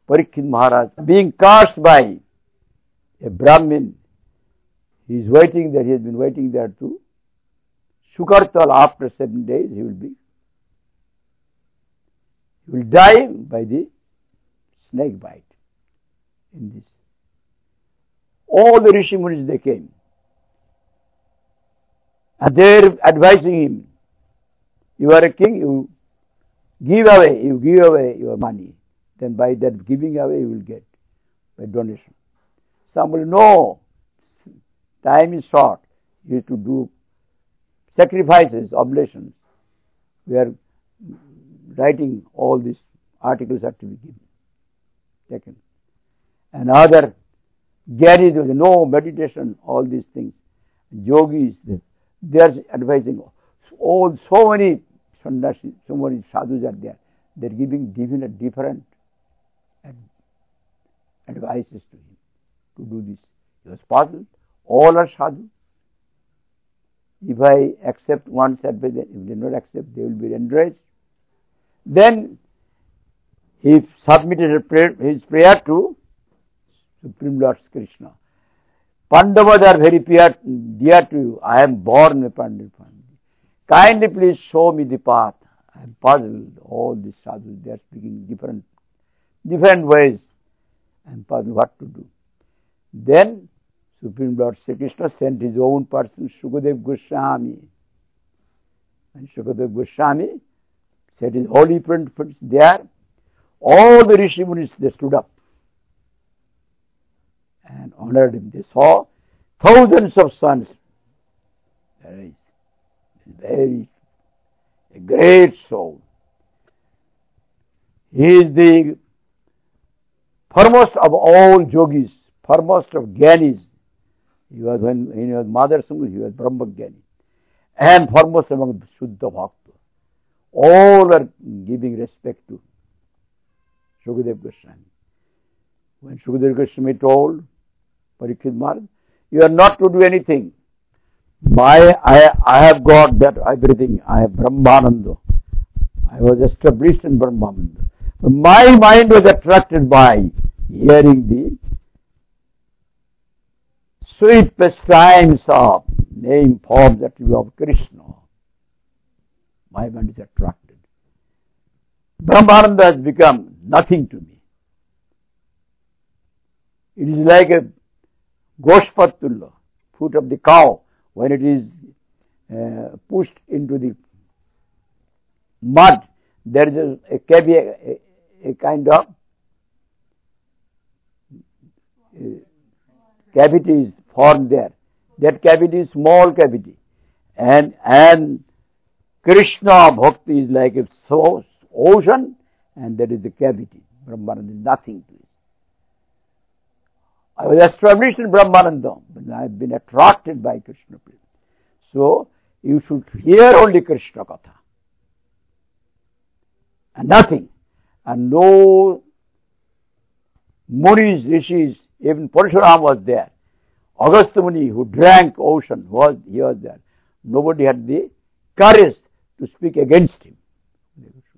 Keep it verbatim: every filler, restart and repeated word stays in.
Parikshit Maharaj, being cursed by a Brahmin, he is waiting there, he has been waiting there too. Shukartal, after seven days, he will be, he will die by the snake bite. In this, all the Rishi Munis, they came, and they are advising him, you are a king, you give away, you give away your money, then by that giving away you will get, by donation. Some will know, time is short, you have to do sacrifices, oblations. We are writing all these articles have to be given, taken. And other Gyanis, there is no meditation, all these things. Yogis, they are advising. All, so many sannyasis, so many sadhus are there. They are giving different, different advices to him to do this. It was possible. All are sadhus. If I accept one's advice, if they not accept, they will be enraged. Then he submitted his prayer, his prayer to Supreme Lord Krishna. Pandavas are very dear, dear to you. I am born a Pandit. Kindly please show me the path. I am puzzled. All these sadhus, they are speaking different, different ways. I am puzzled what to do. Then Supreme Lord Sri Krishna sent his own person, Shukadev Goswami. And Shukadev Goswami set his holy footprints there. All the Rishi Munis, they stood up and honored him. They saw thousands of suns. Very, very, a great soul. He is the foremost of all yogis, foremost of Gyanis. He was, when he was Mother Sangha, he was Brahma Gyani. And foremost among Shuddha Bhakta. All are giving respect to Shukadev Goswami. When Shukadev Goswami told Parikshit Maharaj, you are not to do anything. My, I, I have got that everything. I have Brahmananda. I was established in Brahmananda. My mind was attracted by hearing the sweet pastimes of name, forms, attributes of Krishna. My mind is attracted. Brahmananda has become nothing to me. It is like a Goshpatula, foot of the cow, when it is uh, pushed into the mud, there is a, a, a, a kind of uh, cavity is formed there. That cavity is small cavity. And, and Krishna Bhakti is like a ocean, and that is the cavity. Brahmananda is nothing to it. I was established in Brahmananda, but I have been attracted by Krishna. So, you should hear only Krishna Katha. And nothing. And no Munis, Rishis, even Parashuram was there. Agastya Muni, who drank ocean, was, he was there. Nobody had the courage to speak against him.